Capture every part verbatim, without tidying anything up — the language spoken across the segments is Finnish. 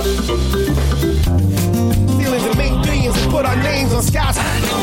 Feelings and make billions and put our names on skies.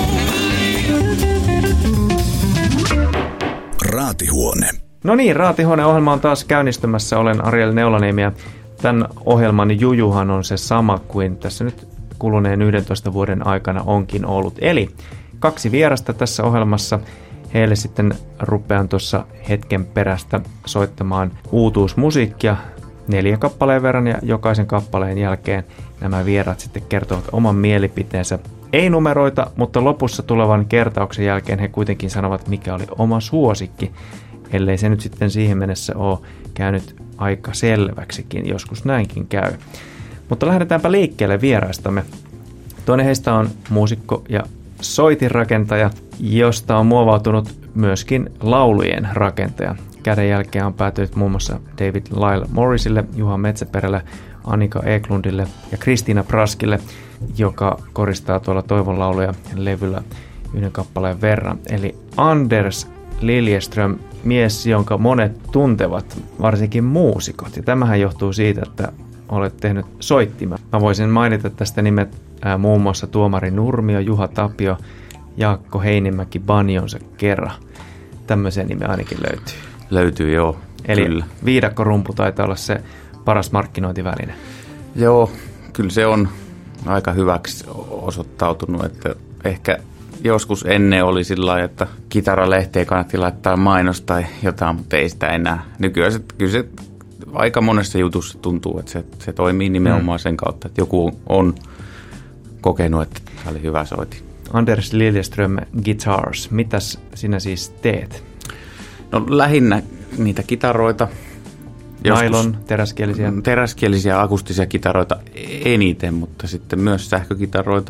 Raatihuone. No niin, Raatihuone-ohjelma on taas käynnistymässä. Olen Ariel Neulaniemi ja tämän ohjelman jujuhan on se sama kuin tässä nyt kuluneen yhdentoista vuoden aikana onkin ollut. Eli kaksi vierasta tässä ohjelmassa. Heille sitten rupean tuossa hetken perästä soittamaan uutuusmusiikkia neljä kappaleen verran ja jokaisen kappaleen jälkeen nämä vieraat sitten kertovat oman mielipiteensä. Ei numeroita, mutta lopussa tulevan kertauksen jälkeen he kuitenkin sanovat, mikä oli oma suosikki, ellei se nyt sitten siihen mennessä ole käynyt aika selväksikin, joskus näinkin käy. Mutta lähdetäänpä liikkeelle vieraistamme. Toinen heistä on muusikko ja soitinrakentaja, josta on muovautunut myöskin laulujen rakentaja. Käden jälkeen on päätynyt muun muassa David Lyle Morrisille, Juha Metsäperälle, Annika Eklundille ja Kristiina Praskille, joka koristaa tuolla Toivon lauluja levyllä yhden kappaleen verran. Eli Anders Liljeström, mies, jonka monet tuntevat, varsinkin muusikot. Ja tämähän johtuu siitä, että olet tehnyt soittimen. Mä voisin mainita tästä nimet ää, muun muassa Tuomari Nurmio, Juha Tapio, Jaakko Heinimäki banjonsa kerran. Tämmöisen nimen ainakin löytyy. Löytyy, joo. Eli kyllä. Viidakkorumpu taitaa olla se paras markkinointiväline. Joo, kyllä se on aika hyväksi osoittautunut, että ehkä joskus ennen oli sillä lailla, että kitaralehteen kannatti laittaa mainos tai jotain, mutta ei sitä enää. Nykyään se, kyllä se aika monessa jutussa tuntuu, että se, se toimii nimenomaan sen kautta, että joku on kokenut, että se oli hyvä soitin. Anders Liljeström Guitars, mitäs sinä siis teet? No lähinnä niitä kitaroita. Nylon, teräskielisiä? Teräskielisiä akustisia kitaroita eniten, mutta sitten myös sähkökitaroita.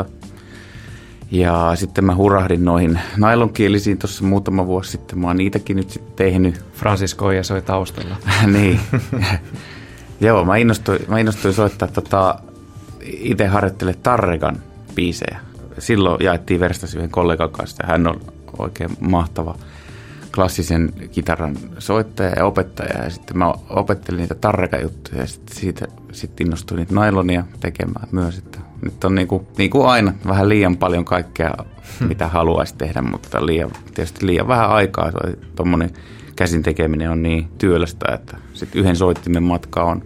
Ja sitten mä hurahdin noihin nylonkielisiin tuossa muutama vuosi sitten. Mä oon niitäkin nyt sitten tehnyt. Francisco ja soi taustalla. Niin. Joo, mä innostuin, mä innostuin soittaa tota, itse harjoittele Tarregan biisejä. Silloin jaettiin verstas yhden kollegan kanssa ja hän on oikein mahtava klassisen kitaran soittaja ja opettaja. Ja sitten mä opettelin niitä Tarrega-juttuja ja sitten siitä sit innostuin niitä nylonia tekemään myös. Että nyt on niin kuin, niin kuin aina vähän liian paljon kaikkea, mitä haluaisi tehdä, mutta liian, tietysti liian vähän aikaa. Tuommoinen käsin tekeminen on niin työlästä, että sitten yhden soittimen matka on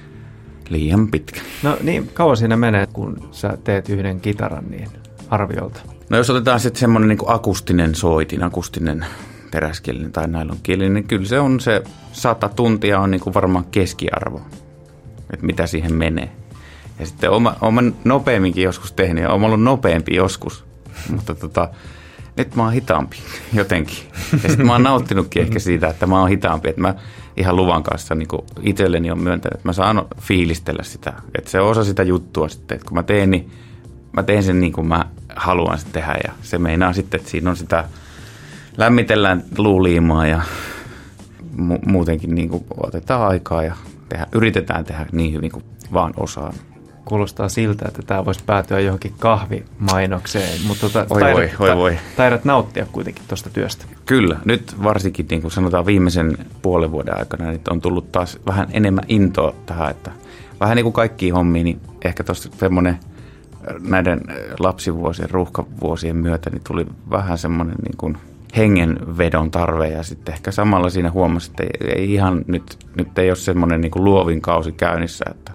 liian pitkä. No niin, kauan siinä menee, kun sä teet yhden kitaran niin arviolta? No jos otetaan sitten semmoinen niin kuin akustinen soitin, akustinen teräskielinen tai nylonkielinen, niin kyllä se on se sata tuntia on niin kuin varmaan keskiarvo, että mitä siihen menee. Ja sitten olen nopeamminkin joskus tehnyt ja olen ollut nopeampi joskus, mutta tota, nyt mä oon hitaampi jotenkin. Ja sitten mä oon nauttinutkin ehkä siitä, että mä oon hitaampi, että mä ihan luvan kanssa niin kuin itselleni on myöntänyt, että mä saan fiilistellä sitä. Että se on osa sitä juttua sitten, että kun mä teen, niin mä teen sen niin kuin mä haluan sitten tehdä ja se meinaa sitten, että siinä on sitä lämmitellään luuliimaa ja mu- muutenkin niin kuin otetaan aikaa ja tehdä, yritetään tehdä niin hyvin kuin vaan osaan. Kuulostaa siltä, että tämä voisi päätyä johonkin kahvimainokseen, mutta tota, oi, taidat, voi, voi, voi. taidat nauttia kuitenkin tuosta työstä. Kyllä, nyt varsinkin niin kuin sanotaan viimeisen puolen vuoden aikana niin on tullut taas vähän enemmän intoa tähän, että vähän niin kuin kaikkiin hommiin, niin ehkä tuossa semmoinen näiden lapsivuosien, ruuhkavuosien myötä niin tuli vähän semmoinen niin kuin hengenvedon tarve ja sitten ehkä samalla siinä huomasi, että ei, ei ihan nyt, nyt ei ole semmoinen niin kuin luovin kausi käynnissä, että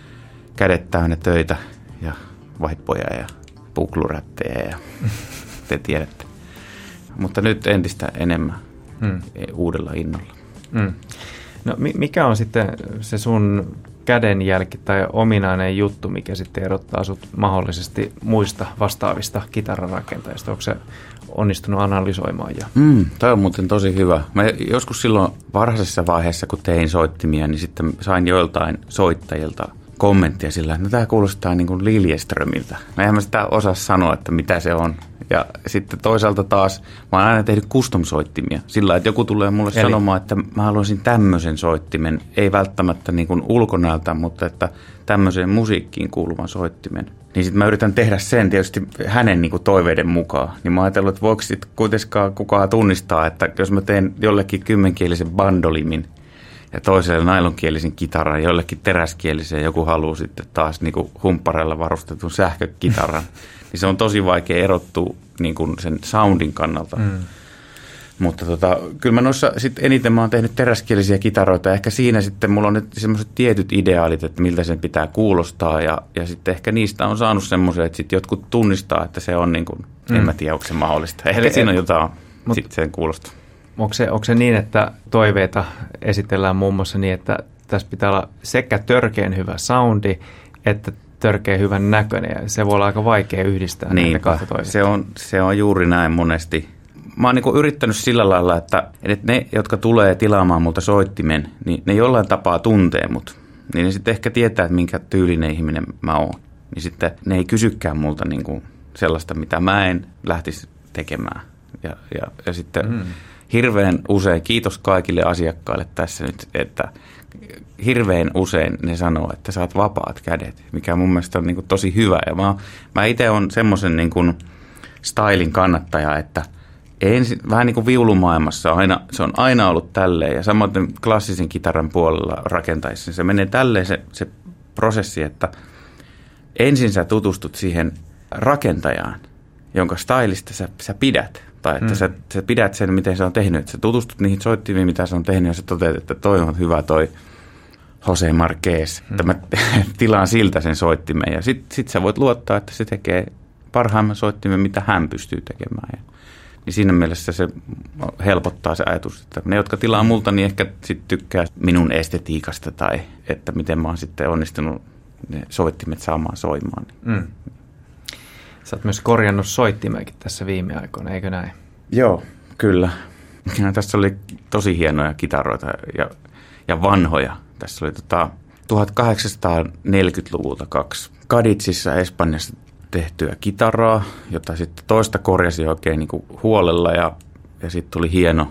kädet täynnä töitä ja vaippoja ja puklurättejä ja te tiedätte. Mutta nyt entistä enemmän hmm. uudella innolla. Hmm. No mikä on sitten se sun kädenjälki tai ominainen juttu, mikä sitten erottaa sut mahdollisesti muista vastaavista kitararakentajista? Onko se onnistunut analysoimaan? Ja... Mm, tämä on muuten tosi hyvä. Mä joskus silloin varhaisessa vaiheessa, kun tein soittimia, niin sitten sain joiltain soittajilta kommenttia sillä, että no, tämä kuulostaa niin kuin Liljeströmiltä. No eihän mä sitä osaa sanoa, että mitä se on. Ja sitten toisaalta taas mä oon aina tehnyt custom-soittimia. Sillä että joku tulee mulle Eli... sanomaan, että mä haluaisin tämmöisen soittimen. Ei välttämättä niin kuin ulkonäöltä, mutta että tämmöiseen musiikkiin kuuluvan soittimen. Niin sitten mä yritän tehdä sen tietysti hänen niin kuin toiveiden mukaan. Niin mä oon ajatellut, että voiko sitten kuitenkaan kukaan tunnistaa, että jos mä teen jollekin kymmenkielisen bandolimin, ja toiselle nailonkielisen kitaran, jollekin teräskielisen joku haluaa sitten taas niin kuin humppareilla varustetun sähkökitaran. Niin se on tosi vaikea erottua niin kuin sen soundin kannalta. Mm. Mutta tota, kyllä mä noissa sitten eniten mä oon tehnyt teräskielisiä kitaroita. Ehkä siinä sitten mulla on nyt semmoiset tietyt ideaalit, että miltä sen pitää kuulostaa. Ja, ja sitten ehkä niistä on saanut semmoisia, että sitten jotkut tunnistaa, että se on niin kuin, mm. en mä tiedä, onko se mahdollista. Ehkä Eli, siinä on jotain mut, sitten sen kuulostaa. Onko se, onko se niin, että toiveita esitellään muun muassa niin, että tässä pitää olla sekä törkeän hyvä soundi, että törkeän hyvän näköinen. Ja se voi olla aika vaikea yhdistää näitä kahta toisesta. Se on, se on juuri näin monesti. Mä oon niin kuin yrittänyt sillä lailla, että, että ne, jotka tulee tilaamaan multa soittimen, niin ne jollain tapaa tuntee mut. Niin ne sitten ehkä tietää, että minkä tyylinen ihminen mä oon. Niin sitten ne ei kysykään multa niin kuin sellaista, mitä mä en lähtisi tekemään. Ja, ja, ja sitten mm. hirveän usein, kiitos kaikille asiakkaille tässä nyt, että hirveän usein ne sanoo, että saat vapaat kädet, mikä mun mielestä on niin kuin tosi hyvä. Ja mä, mä itse on semmoisen niin kuin stylin kannattaja, että ensin, vähän niin kuin viulumaailmassa aina, se on aina ollut tälleen ja samoin klassisen kitaran puolella rakentaessa se menee tälleen se, se prosessi, että ensin sä tutustut siihen rakentajaan, jonka stylista sä, sä pidät. Tai että mm. sä, sä pidät sen, miten se on tehnyt. Että sä tutustut niihin soittimiin, mitä se on tehnyt ja sä toteat, että toi on hyvä toi Jose Marquez. Mm. Että mä tilaan siltä sen soittimen ja sit, sit sä voit luottaa, että se tekee parhaimman soittimen, mitä hän pystyy tekemään. Ja, niin siinä mielessä se helpottaa se ajatus, että ne, jotka tilaa multa, niin ehkä sit tykkää minun estetiikasta tai että miten mä oon sitten onnistunut ne soittimet saamaan soimaan. Mm. Sä oot myös korjannut soittimeakin tässä viime aikoina, eikö näin? Joo, kyllä. Ja tässä oli tosi hienoja kitaroita ja, ja vanhoja. Tässä oli tota tuhatkahdeksansataaneljäkymmentäluvulta kaksi Cadizissa Espanjassa tehtyä kitaraa, jota sitten toista korjasi oikein niin kuin huolella ja, ja sitten tuli hieno.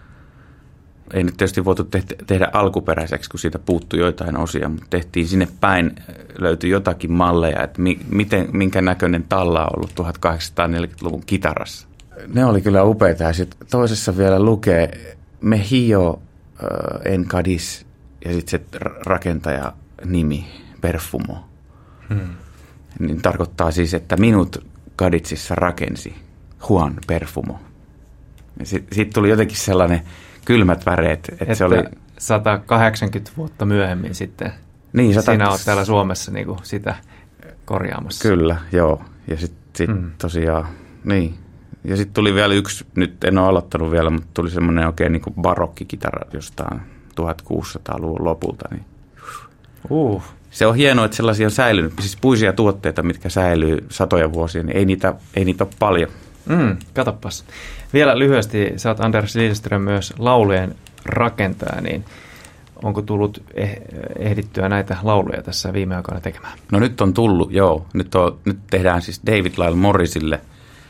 Ei nyt tietysti voitu tehdä, tehdä alkuperäiseksi, kun siitä puuttui joitain osia, mutta tehtiin sinne päin, löytyi jotakin malleja, että mi, miten, minkä näköinen talla on ollut tuhatkahdeksansataaneljäkymmentäluvun kitarassa. Ne oli kyllä upeita ja sitten toisessa vielä lukee Mejio äh, en Cadiz ja sitten se rakentaja nimi Perfumo. Hmm. Niin tarkoittaa siis, että minut Cadizissa rakensi Juan Perfumo. Sitten sit tuli jotenkin sellainen kylmät väreet. Että, että se oli sata kahdeksankymmentä vuotta myöhemmin sitten. Niin, sata... Sinä olet täällä Suomessa niin kuin sitä korjaamassa. Kyllä, joo. Ja sitten sit mm. tosiaan, niin. Ja sitten tuli vielä yksi, nyt en ole aloittanut vielä, mutta tuli semmoinen oikein niin kuin barokkikitara jostain tuhatkuusisataaluvun lopulta. Niin. Uh. Se on hienoa, että sellaisia on säilynyt. Siis puisia tuotteita, mitkä säilyy satoja vuosia, niin ei niitä, ei niitä ole paljon. Mm, katsopas. Vielä lyhyesti, sä oot Anders Lidström myös laulujen rakentaja, niin onko tullut ehdittyä näitä lauluja tässä viime aikoina tekemään? No nyt on tullut, joo. Nyt, on, nyt tehdään siis David Lyle Morrisille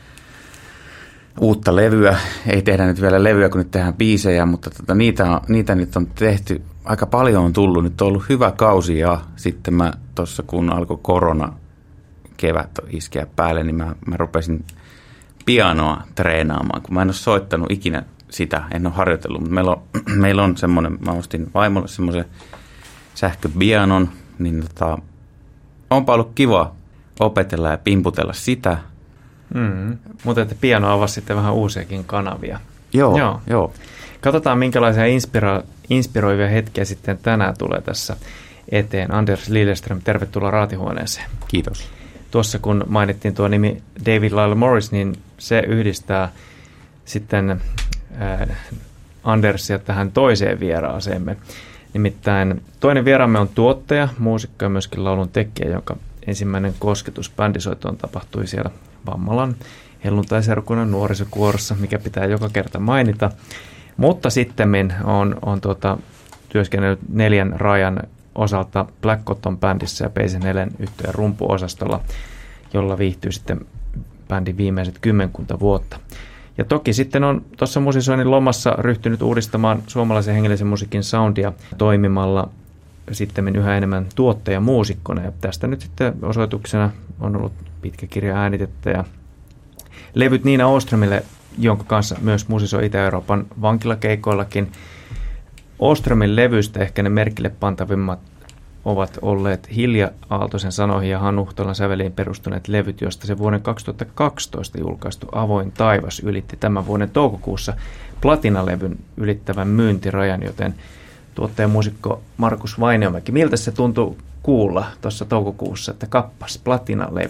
uutta levyä. Ei tehdä nyt vielä levyä, kun nyt tehdään biisejä, mutta tota, niitä, niitä nyt on tehty. Aika paljon on tullut. Nyt on ollut hyvä kausi ja sitten mä tuossa kun alkoi korona kevät iskeä päälle, niin mä, mä rupesin pianoa treenaamaan, kun mä en ole soittanut ikinä sitä, en ole harjoitellut, mutta meillä on, meillä on semmoinen, mä ostin vaimolle semmoisen sähköpianon, niin tota, onpa ollut kiva opetella ja pimputella sitä. Mm, mutta että piano avasi sitten vähän uusiakin kanavia. Joo, joo. joo. Katsotaan, minkälaisia inspiro- inspiroivia hetkiä sitten tänään tulee tässä eteen. Anders Lidström, tervetuloa Raatihuoneeseen. Kiitos. Tuossa kun mainittiin tuo nimi David Lyle Morris, niin se yhdistää sitten äh, Andersia tähän toiseen vieraaseemme. Nimittäin toinen vieraamme on tuottaja, muusikko ja myöskin laulun tekijä, jonka ensimmäinen kosketus bändisoittoon tapahtui siellä Vammalan helluntaiseurakunnan nuorisokuorossa, mikä pitää joka kerta mainita. Mutta sitten on, on tuota, työskennellyt neljän rajan osalta Black Cotton bändissä ja Peisen Helen yhtyeen rumpuosastolla, jolla viihtyy sitten bändin viimeiset kymmenkunta vuotta. Ja toki sitten on tuossa musisoinnin lomassa ryhtynyt uudistamaan suomalaisen hengellisen musiikin soundia toimimalla sitten yhä enemmän tuottajamuusikkona. Ja tästä nyt sitten osoituksena on ollut pitkä kirja äänitettä ja levyt Nina Åströmille, jonka kanssa myös musisoi Itä-Euroopan vankilakeikoillakin. Åströmin levystä ehkä ne merkille pantavimmat ovat olleet Hilja Aaltosen sanoihin ja Hannu Huhtalan säveliin perustuneet levyt, josta se vuoden kaksituhattakaksitoista julkaistu Avoin taivas ylitti tämän vuoden toukokuussa platinalevyn ylittävän myyntirajan, joten tuottajamuusikko Markus Vainiomäki, miltä se tuntui kuulla tuossa toukokuussa, että kappas platinalevy?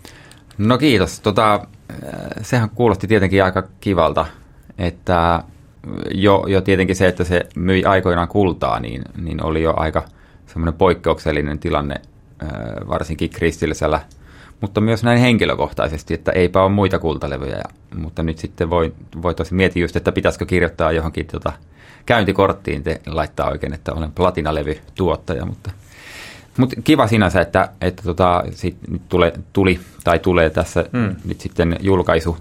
No kiitos. Tota, sehän kuulosti tietenkin aika kivalta, että jo, jo tietenkin se, että se myi aikoinaan kultaa, niin, niin oli jo aika semmoinen poikkeuksellinen tilanne, varsinkin kristillisellä, mutta myös näin henkilökohtaisesti, että eipä ole muita kultalevyjä. Ja, mutta nyt sitten voi, voi tosi miettiä just, että pitäisikö kirjoittaa johonkin tota, käyntikorttiin, te laittaa oikein, että olen platinalevy-tuottaja, mutta, mutta kiva sinänsä, että, että tota, sit nyt tule, tuli tai tulee tässä mm. nyt sitten julkaisu,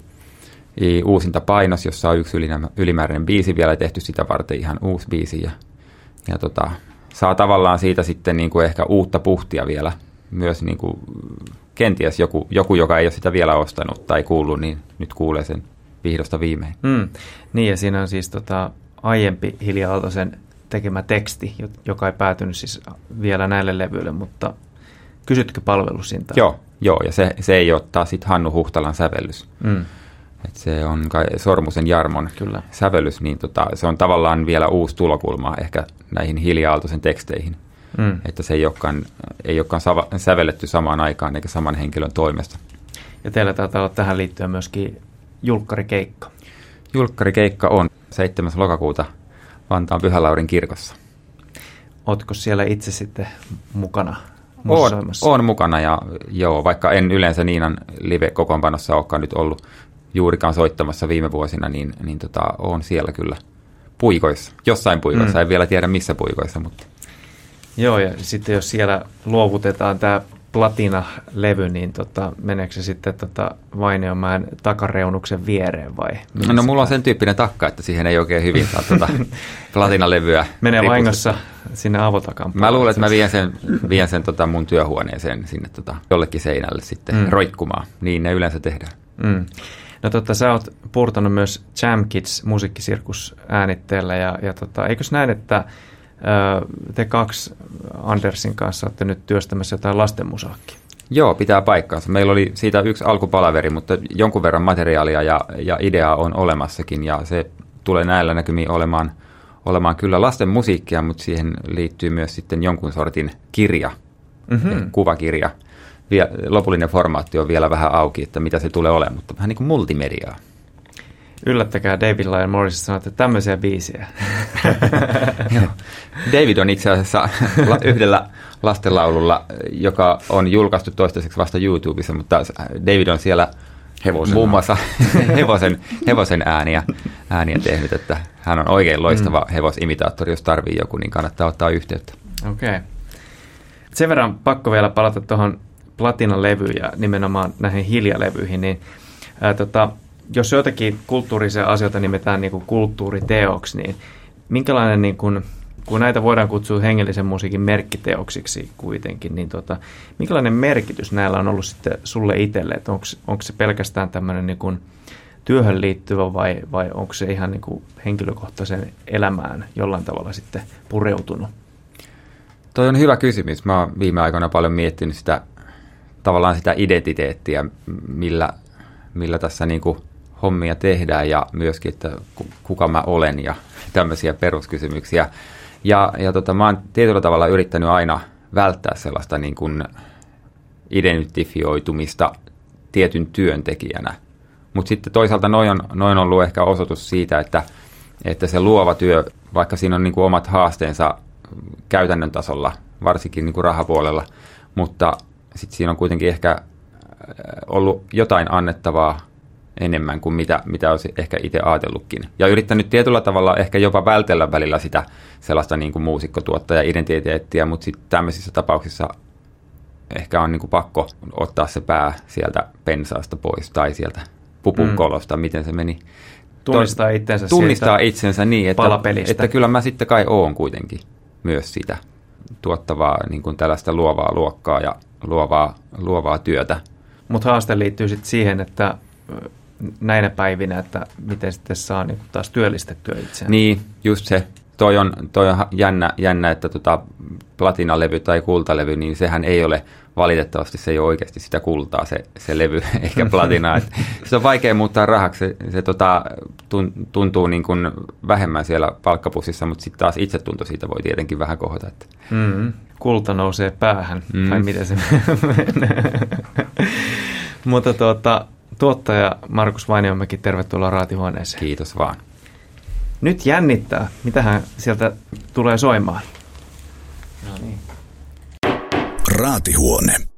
uusinta painos, jossa on yksi ylimääräinen biisi vielä tehty sitä varten, ihan uusi biisi ja, ja tota, saa tavallaan siitä sitten niin kuin ehkä uutta puhtia vielä, myös niin kuin kenties joku, joku, joka ei ole sitä vielä ostanut tai kuullut, niin nyt kuulee sen vihdosta viimein. Mm. Niin ja siinä on siis tota, aiempi Hilja Aaltosen tekemä teksti, joka ei päätynyt siis vielä näille levyille, mutta kysytkö palvelusintaa? Joo, joo ja se, se ei ole taas sitten Hannu Huhtalan sävellys. Mm. Et se on Sormusen Jarmon Kyllä. sävellys, niin tota, se on tavallaan vielä uusi tulokulma ehkä näihin Hilja Aaltosen teksteihin. Mm. Että se ei olekaan, ei olekaan sava, sävelletty samaan aikaan eikä saman henkilön toimesta. Ja teillä taitaa olla tähän liittyen myöskin julkkarikeikka. Julkkarikeikka on seitsemäs lokakuuta Vantaan Pyhälaurin kirkossa. Ootko siellä itse sitten mukana musoimassa? Oon, oon mukana ja joo, vaikka en yleensä Niinan live-kokoonpanossa olekaan nyt ollut juurikaan soittamassa viime vuosina, niin, niin tota, on siellä kyllä puikoissa. Jossain puikoissa, mm. en vielä tiedä missä puikoissa. Mutta. Joo, ja sitten jos siellä luovutetaan tämä platina-levy, niin tota, meneekö se sitten tota Vainiomäen takareunuksen viereen vai? No, no mulla on sen tyyppinen takka, että siihen ei oikein hyvin saa tuota platinalevyä. Menee vahingossa sinne avotakan. Mä luulen, että mä vien sen, vien sen tota mun työhuoneeseen sinne tota jollekin seinälle sitten mm. roikkumaan. Niin ne yleensä tehdään. Mm. No totta, sä oot puurtanut myös Jam Kids musiikkisirkus äänitteellä ja, ja tota, eikös näin, että ö, te kaksi Andersin kanssa olette nyt työstämässä jotain lastenmusaakkia? Joo, pitää paikkaansa. Meillä oli siitä yksi alkupalaveri, mutta jonkun verran materiaalia ja, ja ideaa on olemassakin ja se tulee näillä näkymiin olemaan, olemaan kyllä lasten musiikkia, mutta siihen liittyy myös sitten jonkun sortin kirja, mm-hmm. kuvakirja. Lopullinen formaatti on vielä vähän auki, että mitä se tulee olemaan, mutta vähän niin kuin multimediaa. Yllättäkää, David Lyon Morris sanoi, että tämmöisiä biisejä. David on itse asiassa yhdellä lastenlaululla, joka on julkaistu toistaiseksi vasta YouTubessa, mutta David on siellä hevosen muun muassa hevosen, hevosen ääniä, ääniä tehnyt, että hän on oikein loistava mm. hevosimitaattori, jos tarvii joku, niin kannattaa ottaa yhteyttä. Okei. Okay. Sen verran pakko vielä palata tuohon platinalevyyn ja nimenomaan näihin hiljalevyihin, niin ää, tota, jos joitakin kulttuurisia asioita nimetään niin kuin kulttuuriteoksi, niin minkälainen, niin kuin, kun näitä voidaan kutsua hengellisen musiikin merkkiteoksiksi kuitenkin, niin tota, minkälainen merkitys näillä on ollut sitten sulle itselle, että onko, onko se pelkästään tämmöinen niin kuin työhön liittyvä vai, vai onko se ihan niin kuin henkilökohtaisen elämään jollain tavalla sitten pureutunut? Toi on hyvä kysymys. Mä oon viime aikoina paljon miettinyt sitä, tavallaan sitä identiteettiä, millä, millä tässä niin kuin hommia tehdään ja myöskin, että kuka mä olen ja tämmöisiä peruskysymyksiä. Ja, ja tota, mä oon tietyllä tavalla yrittänyt aina välttää sellaista niin kuin identifioitumista tietyn työntekijänä. Mutta sitten toisaalta noin on, noin on ollut ehkä osoitus siitä, että, että se luova työ, vaikka siinä on niin kuin omat haasteensa käytännön tasolla, varsinkin niin kuin rahapuolella, mutta sitten siinä on kuitenkin ehkä ollut jotain annettavaa enemmän kuin mitä, mitä olisi ehkä itse ajatellutkin. Ja yrittänyt tietyllä tavalla ehkä jopa vältellä välillä sitä sellaista niin kuin muusikkotuottaja-identiteettiä, mutta sitten tämmöisissä tapauksissa ehkä on niin kuin pakko ottaa se pää sieltä pensaasta pois tai sieltä pupun kolosta, mm. miten se meni. Tunnistaa itsensä Tunnistaa itsensä niin, että, että kyllä mä sitten kai oon kuitenkin myös sitä tuottavaa niin kuin tällaista luovaa luokkaa ja luovaa, luovaa työtä. Mutta haaste liittyy sitten siihen, että näinä päivinä, että miten sitten saa niin taas työllistettyä itseään. Niin, just se. toi on, toi on jännä, jännä, että tota, platinalevy tai kultalevy, niin sehän ei ole valitettavasti, se ei ole oikeasti sitä kultaa, se, se levy, eikä platinaa. Et se on vaikea muuttaa rahaksi, se, se tota, tuntuu niin kuin vähemmän siellä palkkapussissa, mutta sitten taas itsetunto siitä voi tietenkin vähän kohota. Että. Mm-hmm. Kulta nousee päähän, mm. tai miten se menee. Mutta tuota, tuottaja Markus Vainiomäki, tervetuloa Raatihuoneeseen. Kiitos vaan. Nyt jännittää. Mitähän sieltä tulee soimaan? No niin. Raatihuone.